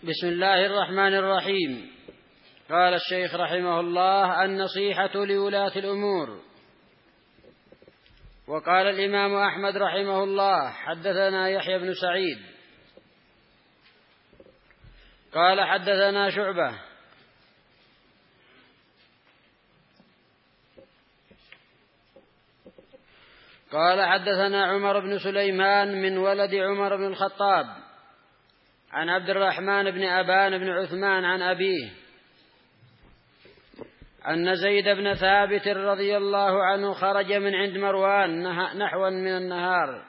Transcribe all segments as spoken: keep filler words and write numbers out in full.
بسم الله الرحمن الرحيم. قال الشيخ رحمه الله: النصيحة لولاة الأمور. وقال الإمام أحمد رحمه الله: حدثنا يحيى بن سعيد قال حدثنا شعبة قال حدثنا عمر بن سليمان من ولد عمر بن الخطاب عن عبد الرحمن بن أبان بن عثمان عن أبيه أن زيد بن ثابت رضي الله عنه خرج من عند مروان نحوا من النهار،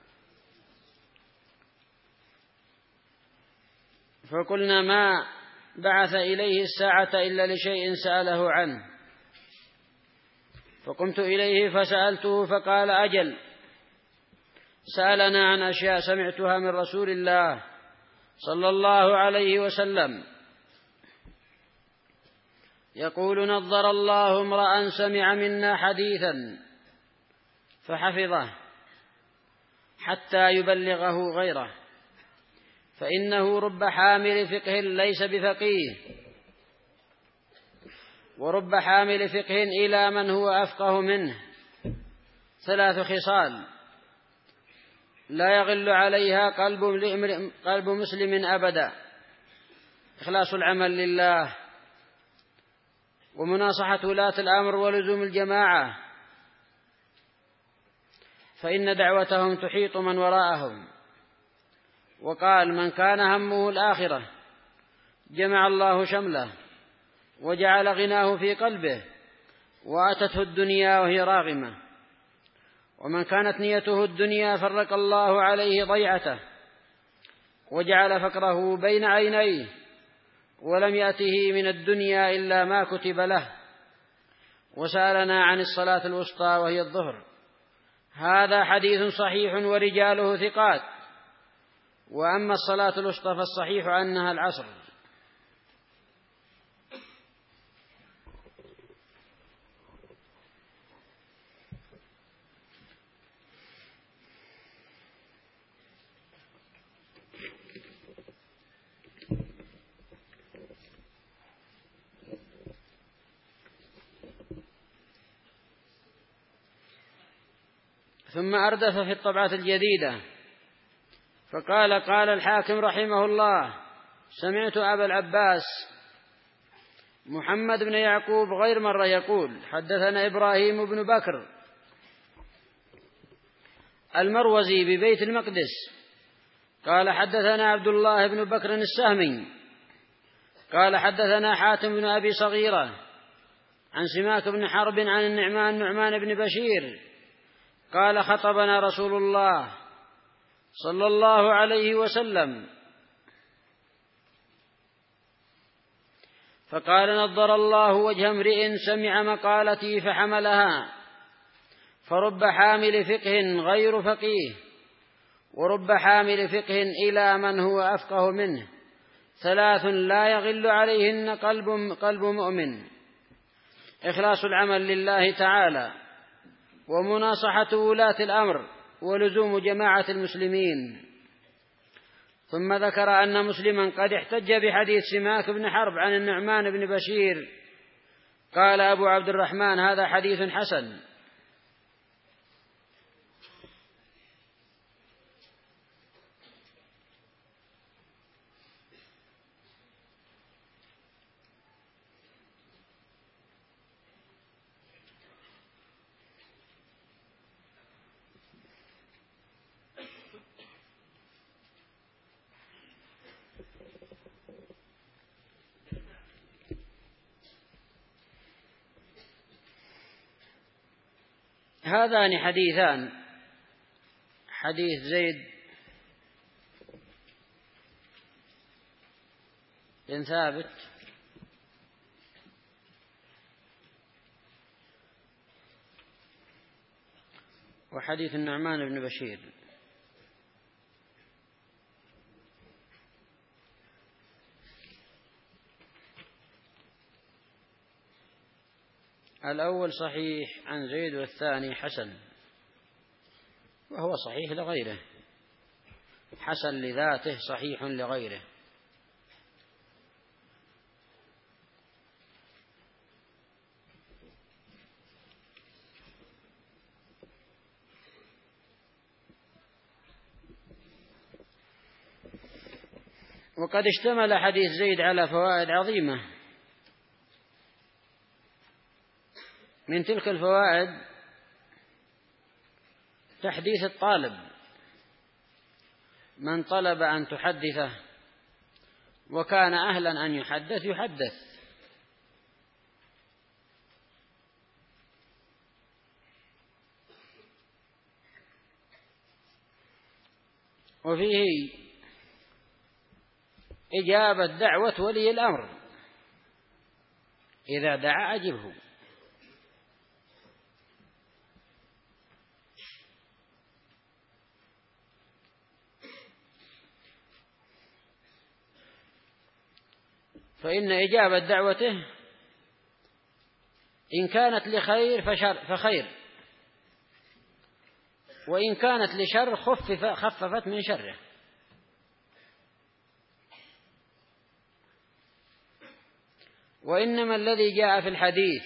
فقلنا: ما بعث إليه الساعة إلا لشيء سأله عنه. فقمت إليه فسألته فقال: أجل، سألنا عن أشياء سمعتها من رسول الله صلى الله عليه وسلم يقول: نظر الله امرأ سمع منا حديثا فحفظه حتى يبلغه غيره، فإنه رب حامل فقه ليس بفقيه، ورب حامل فقه إلى من هو أفقه منه، ثلاث خصال لا يغل عليها قلب قلب مسلم أبدا: إخلاص العمل لله، ومناصحة ولاة الأمر، ولزوم الجماعة، فإن دعوتهم تحيط من وراءهم. وقال: من كان همه الآخرة جمع الله شمله وجعل غناه في قلبه، وأتته الدنيا وهي راغمة. ومن كانت نيته الدنيا فرق الله عليه ضيعته وجعل فقره بين عينيه، ولم يأته من الدنيا إلا ما كتب له. وسألنا عن الصلاة الوسطى وهي الظهر. هذا حديث صحيح ورجاله ثقات. وأما الصلاة الوسطى فالصحيح أنها العصر. ثم أردف في الطبعة الجديدة فقال: قال الحاكم رحمه الله: سمعت أبا العباس محمد بن يعقوب غير مرة يقول: حدثنا إبراهيم بن بكر المروزي ببيت المقدس قال حدثنا عبد الله بن بكر السهمي قال حدثنا حاتم بن أبي صغيرة عن سماك بن حرب عن النعمان نعمان بن بشير قال: خطبنا رسول الله صلى الله عليه وسلم فقال: نضر الله وجه امرئ سمع مقالتي فحملها، فرب حامل فقه غير فقيه، ورب حامل فقه إلى من هو أفقه منه، ثلاث لا يغل عليهن قلب, قلب مؤمن: إخلاص العمل لله تعالى، ومناصحة ولاة الأمر، ولزوم جماعة المسلمين. ثم ذكر أن مسلما قد احتج بحديث سماك بن حرب عن النعمان بن بشير. قال أبو عبد الرحمن: هذا حديث حسن. هذان حديثان: حديث زيد بن ثابت وحديث النعمان بن بشير. الأول صحيح عن زيد، والثاني حسن، وهو صحيح لغيره، حسن لذاته صحيح لغيره. وقد اشتمل حديث زيد على فوائد عظيمة. من تلك الفوائد تحديث الطالب، من طلب أن تحدثه وكان أهلا أن يحدث يحدث. وفيه إجابة دعوة ولي الأمر، إذا دعا أجبه. فإن إجابة دعوته إن كانت لخير فشر فخير، وإن كانت لشر خفف خففت من شره. وإنما الذي جاء في الحديث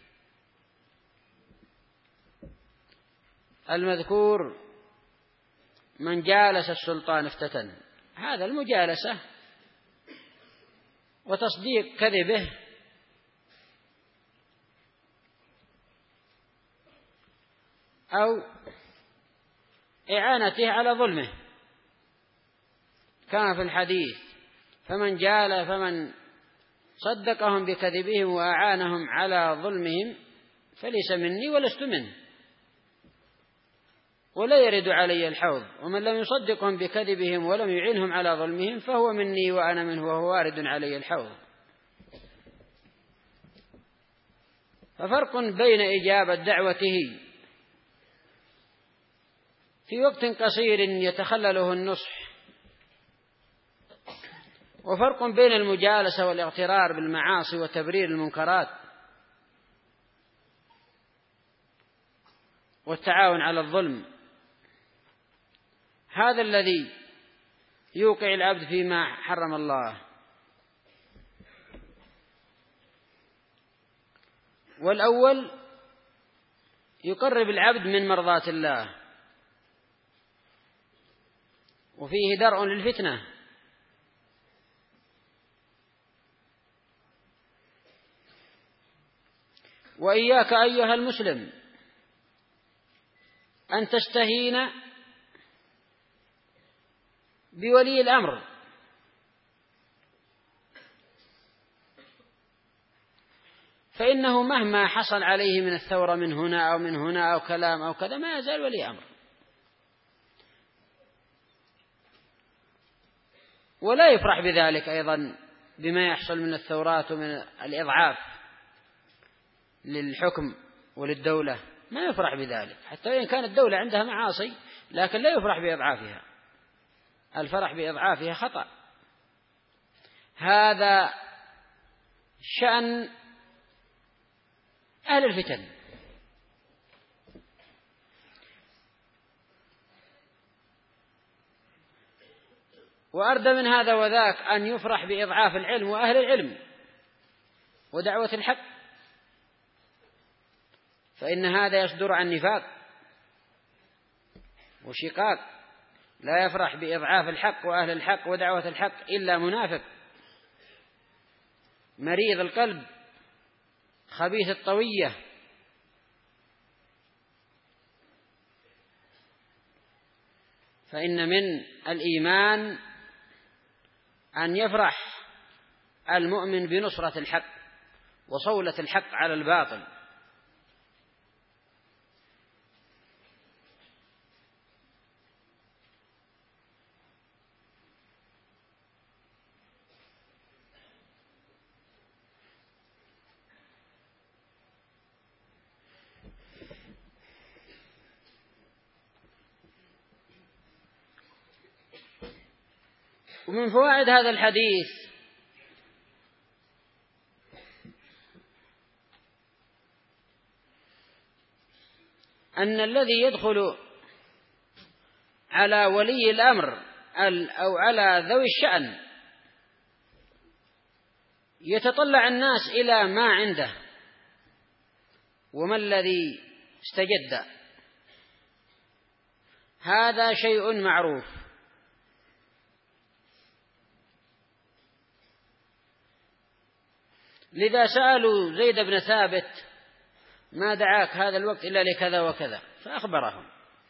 المذكور من جالس السلطان افتتن، هذا المجالسة وتصديق كذبه أو إعانته على ظلمه، كما في الحديث فمن جال فمن صدقهم بكذبهم وأعانهم على ظلمهم فليس مني ولست منه، ولا يرد علي الحوض، ومن لم يصدقهم بكذبهم ولم يعينهم على ظلمهم فهو مني وأنا منه وهو وارد علي الحوض. ففرق بين إجابة دعوته في وقت قصير يتخلله النصح، وفرق بين المجالسة والاغترار بالمعاصي وتبرير المنكرات والتعاون على الظلم. هذا الذي يوقع العبد فيما حرم الله. والأول يقرب العبد من مرضاة الله، وفيه درء للفتنة. وإياك أيها المسلم أن تستهين بولي الأمر، فإنه مهما حصل عليه من الثورة من هنا أو من هنا أو كلام أو كذا ما يزال ولي أمر، ولا يفرح بذلك أيضا بما يحصل من الثورات ومن الإضعاف للحكم وللدولة، ما يفرح بذلك حتى وإن كانت الدولة عندها معاصي، لكن لا يفرح بإضعافها. الفرح بإضعافها خطأ. هذا شأن أهل الفتن. وأردى من هذا وذاك أن يفرح بإضعاف العلم وأهل العلم ودعوة الحق، فإن هذا يصدر عن نفاق وشقاق. لا يفرح بإضعاف الحق وأهل الحق ودعوة الحق إلا منافق مريض القلب خبيث الطوية. فإن من الإيمان أن يفرح المؤمن بنصرة الحق وصولة الحق على الباطل. ومن فوائد هذا الحديث أن الذي يدخل على ولي الأمر أو على ذوي الشأن يتطلع الناس إلى ما عنده وما الذي استجد، هذا شيء معروف. لذا سألوا زيد بن ثابت: ما دعاك هذا الوقت إلا لكذا وكذا، فأخبرهم.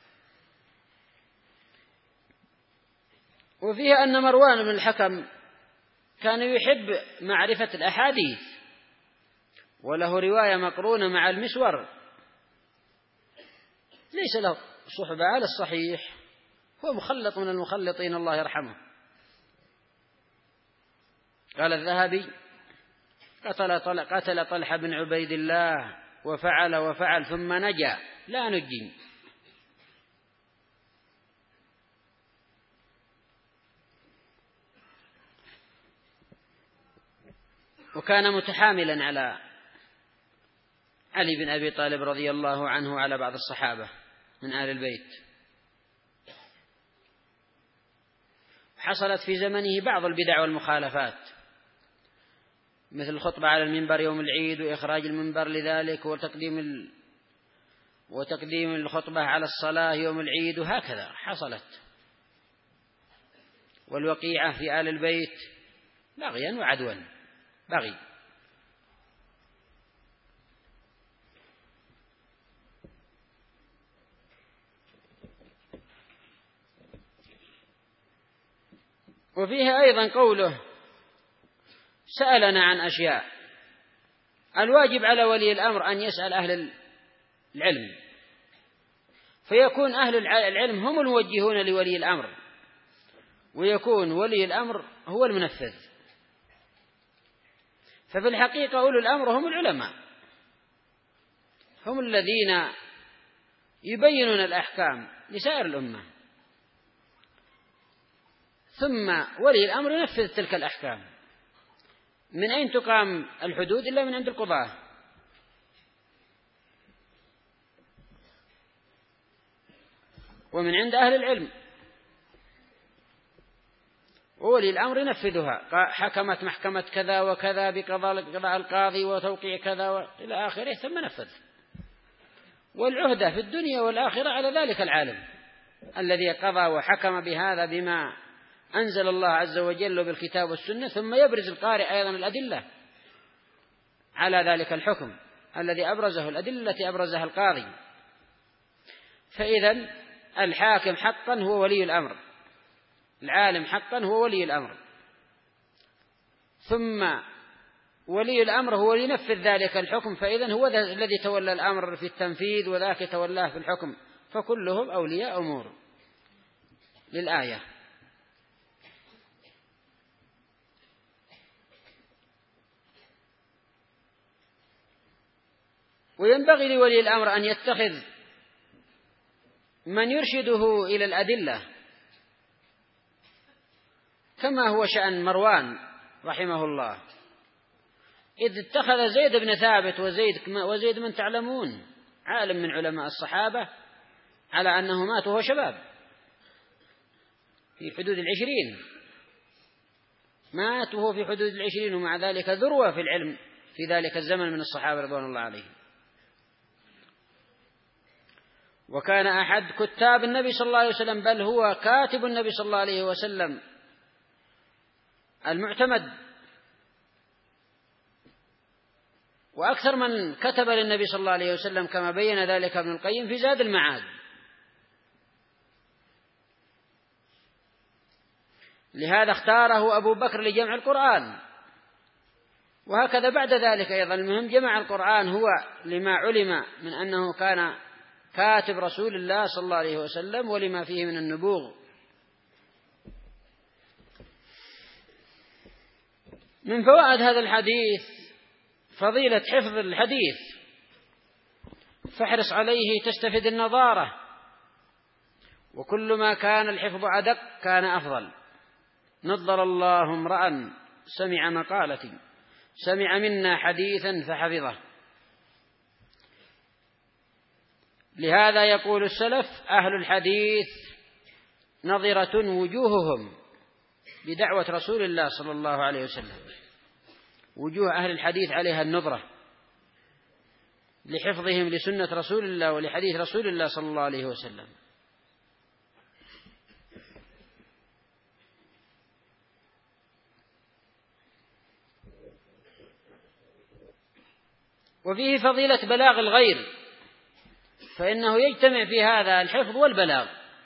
وفيها أن مروان بن الحكم كان يحب معرفة الأحاديث، وله رواية مقرونة مع المسور، ليس له صحبة على الصحيح، هو مخلط من المخلطين الله يرحمه. قال الذهبي: قتل قتل طلحة بن عبيد الله وفعل وفعل ثم نجا لا نجي. وكان متحاملا على علي بن أبي طالب رضي الله عنه وعلى بعض الصحابة من آل البيت. حصلت في زمنه بعض البدع والمخالفات، مثل الخطبة على المنبر يوم العيد وإخراج المنبر لذلك، وتقديم ال... وتقديم الخطبة على الصلاة يوم العيد، وهكذا حصلت. والوقيعة في آل البيت بغيا وعدوا، بغي. وفيها أيضا قوله: سألنا عن أشياء. الواجب على ولي الأمر أن يسأل أهل العلم، فيكون أهل العلم هم الموجهون لولي الأمر، ويكون ولي الأمر هو المنفذ. ففي الحقيقة أولو الأمر هم العلماء، هم الذين يبينون الأحكام لسائر الأمة، ثم ولي الأمر ينفذ تلك الأحكام. من أين تقام الحدود إلا من عند القضاة، ومن عند أهل العلم، وولي الأمر ينفذها. حكمت محكمة كذا وكذا بقضاء القاضي وتوقيع كذا إلى آخره، ثم نفذ. والعهدة في الدنيا والآخرة على ذلك العالم الذي قضى وحكم بهذا بما أنزل الله عز وجل بالكتاب والسنة، ثم يبرز القارئ أيضا الأدلة على ذلك الحكم الذي أبرزه، الأدلة التي أبرزها القاضي. فإذا الحاكم حقا هو ولي الأمر، العالم حقا هو ولي الأمر، ثم ولي الأمر هو ينفذ ذلك الحكم، فإذا هو الذي تولى الأمر في التنفيذ وذاك تولاه في الحكم، فكلهم أولياء أمور للآية. وينبغي لولي الأمر أن يتخذ من يرشده إلى الأدلة، كما هو شأن مروان رحمه الله، إذ اتخذ زيد بن ثابت وزيد, وزيد من تعلمون عالم من علماء الصحابة على أنه مات وهو شباب في حدود العشرين، مات وهو في حدود العشرين، ومع ذلك ذروة في العلم في ذلك الزمن من الصحابة رضوان الله عليهم. وكان أحد كتاب النبي صلى الله عليه وسلم، بل هو كاتب النبي صلى الله عليه وسلم المعتمد، وأكثر من كتب للنبي صلى الله عليه وسلم كما بين ذلك ابن القيم في زاد المعاد. لهذا اختاره أبو بكر لجمع القرآن، وهكذا بعد ذلك أيضا. المهم جمع القرآن هو لما علم من أنه كان كاتب رسول الله صلى الله عليه وسلم، ولما فيه من النبوغ. من فوائد هذا الحديث فضيلة حفظ الحديث، فاحرص عليه تستفد النظارة، وكل ما كان الحفظ أدق كان أفضل. نضر الله امرأ سمع مقالتي، سمع منا حديثا فحفظه. لهذا يقول السلف: أهل الحديث نظرة وجوههم بدعوة رسول الله صلى الله عليه وسلم. وجوه أهل الحديث عليها النظرة لحفظهم لسنة رسول الله ولحديث رسول الله صلى الله عليه وسلم. وفيه فضيلة بلاغ الغير، فإنه يجتمع في هذا الحفظ والبلاغ،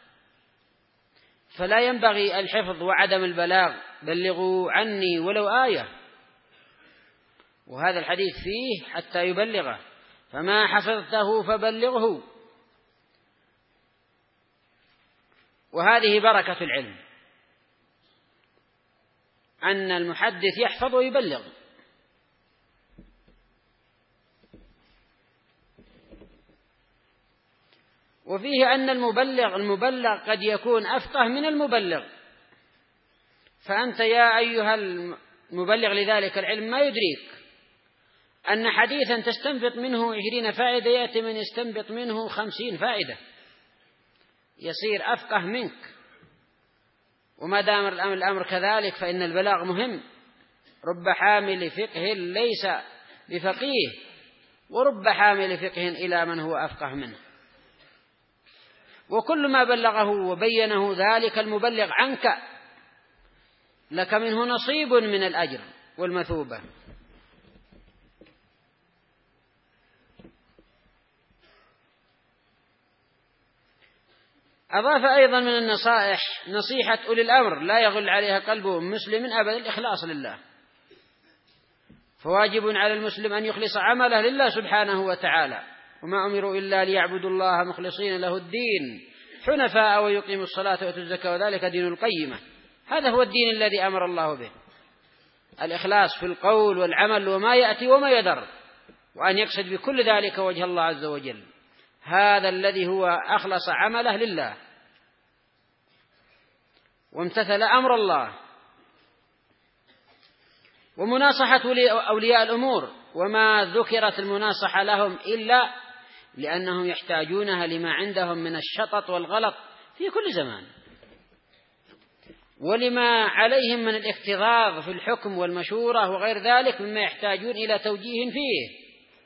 فلا ينبغي الحفظ وعدم البلاغ. بلغوا عني ولو آية، وهذا الحديث فيه حتى يبلغه، فما حفظته فبلغه. وهذه بركة العلم، أن المحدث يحفظ ويبلغ. وفيه أن المبلغ المبلغ قد يكون أفقه من المبلغ، فأنت يا أيها المبلغ لذلك العلم ما يدريك أن حديثا تستنبط منه عشرين فائدة يأتي من يستنبط منه خمسين فائدة، يصير أفقه منك. وما دام الأمر كذلك فإن البلاغ مهم. رب حامل فقه ليس بفقيه، ورب حامل فقه إلى من هو أفقه منه. وكل ما بلغه وبينه ذلك المبلغ عنك لك منه نصيب من الأجر والمثوبة. أضاف أيضا من النصائح نصيحة أولي الأمر لا يغل عليها قلب مسلم أبدا الإخلاص لله، فواجب على المسلم أن يخلص عمله لله سبحانه وتعالى، وما أمروا إلا ليعبدوا الله مخلصين له الدين حنفاء ويقيموا الصلاة ويؤتوا الزكاة وذلك دين القيمة. هذا هو الدين الذي أمر الله به، الإخلاص في القول والعمل وما يأتي وما يدر، وأن يقصد بكل ذلك وجه الله عز وجل. هذا الذي هو أخلص عمله لله وامتثل أمر الله. ومناصحة أولياء الأمور، وما ذكرت المناصحة لهم إلا لأنهم يحتاجونها لما عندهم من الشطط والغلط في كل زمان، ولما عليهم من الاكتظاظ في الحكم والمشورة وغير ذلك مما يحتاجون إلى توجيه فيه.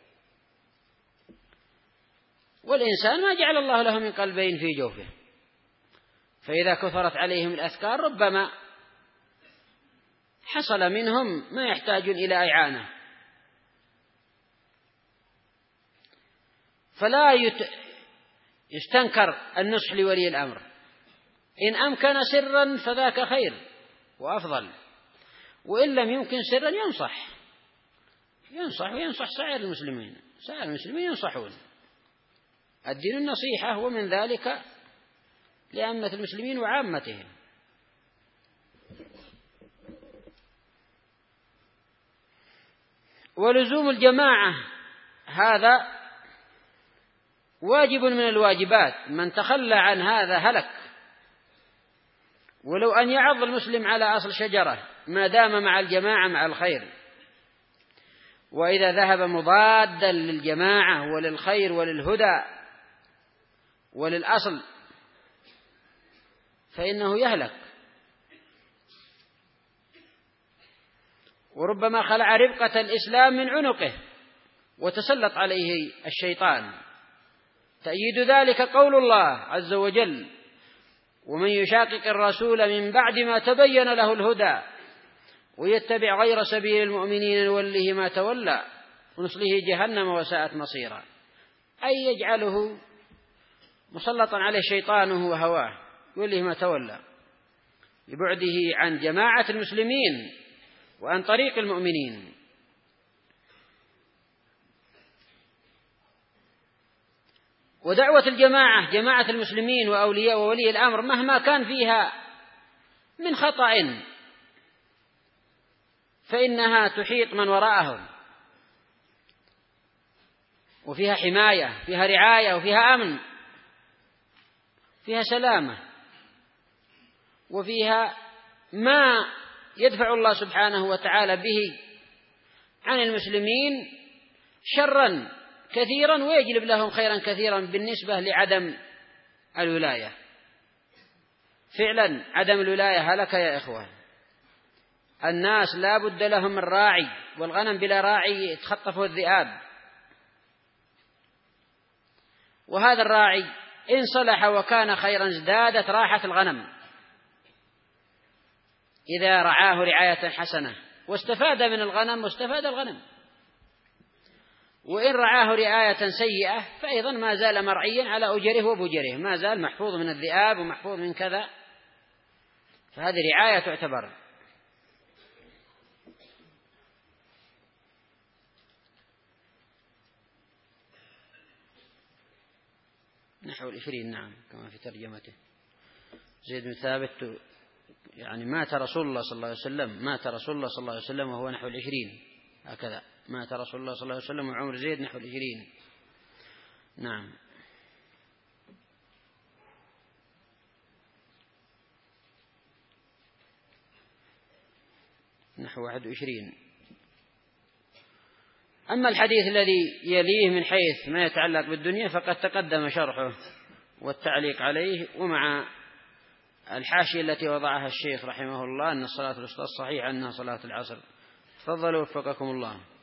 والإنسان ما جعل الله له من قلبين في جوفه، فإذا كثرت عليهم الأذكار ربما حصل منهم ما يحتاجون إلى إعانة. فلا يستنكر النصح لولي الأمر، إن أمكن سرا فذاك خير وأفضل، وإن لم يمكن سرا ينصح ينصح وينصح سائر المسلمين. سائر المسلمين ينصحون، الدين النصيحة، ومن ذلك لأمة المسلمين وعامتهم. ولزوم الجماعة هذا واجب من الواجبات، من تخلى عن هذا هلك. ولو أن يعض المسلم على أصل شجرة ما دام مع الجماعة مع الخير، وإذا ذهب مضادا للجماعة وللخير وللهدى وللأصل فإنه يهلك. وربما خلع ربقة الإسلام من عنقه وتسلط عليه الشيطان. تأييد ذلك قول الله عز وجل: ومن يشاقق الرسول من بعد ما تبين له الهدى ويتبع غير سبيل المؤمنين نوله ما تولى ونصله جهنم وساءت مصيرا، أي يجعله مسلطا عليه شيطانه وهواه يوله ما تولى لبعده عن جماعة المسلمين وعن طريق المؤمنين. ودعوة الجماعة جماعة المسلمين وأولياء وولي الأمر مهما كان فيها من خطأ فإنها تحيط من وراءهم، وفيها حماية، فيها رعاية، وفيها أمن، فيها سلامة، وفيها ما يدفع الله سبحانه وتعالى به عن المسلمين شرا كثيرا ويجلب لهم خيرا كثيرا بالنسبة لعدم الولاية. فعلا عدم الولاية هلك يا إخوة. الناس لا بد لهم من راعي، والغنم بلا راعي يتخطفه الذئاب، وهذا الراعي إن صلح وكان خيرا ازدادت راحة الغنم إذا رعاه رعاية حسنة واستفاد من الغنم واستفاد الغنم. وإن رعاه رعاية سيئة فأيضا ما زال مرعيا على أجره وبجره، ما زال محفوظ من الذئاب ومحفوظ من كذا، فهذه رعاية تعتبر. نحو العشرين، نعم كما في ترجمته. زيد بن ثابت يعني مات رسول الله صلى الله عليه وسلم مات رسول الله صلى الله عليه وسلم وهو نحو العشرين، هكذا مات رسول الله صلى الله عليه وسلم وعمر زيد نحو العشرين. نعم. نحو واحد وعشرين. أما الحديث الذي يليه من حيث ما يتعلق بالدنيا فقد تقدم شرحه والتعليق عليه، ومع الحاشية التي وضعها الشيخ رحمه الله أن الصلاة الوسطى الصحيحة أنها صلاة العصر. تفضلوا وفقكم الله.